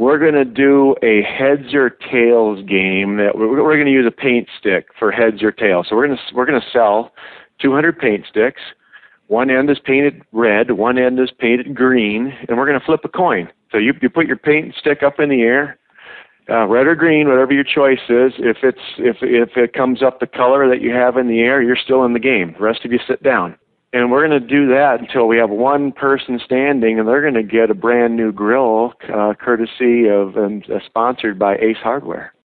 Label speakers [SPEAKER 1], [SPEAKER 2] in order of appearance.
[SPEAKER 1] we're going to do a heads or tails game. That we're going to use a paint stick for heads or tails. So we're going to sell 200 paint sticks. One end is painted red, one end is painted green, and we're going to flip a coin. So you put your paint stick up in the air, red or green, whatever your choice is. If it comes up the color that you have in the air, you're still in the game. The rest of you sit down. And we're going to do that until we have one person standing, and they're going to get a brand new grill, courtesy of and sponsored by Ace Hardware.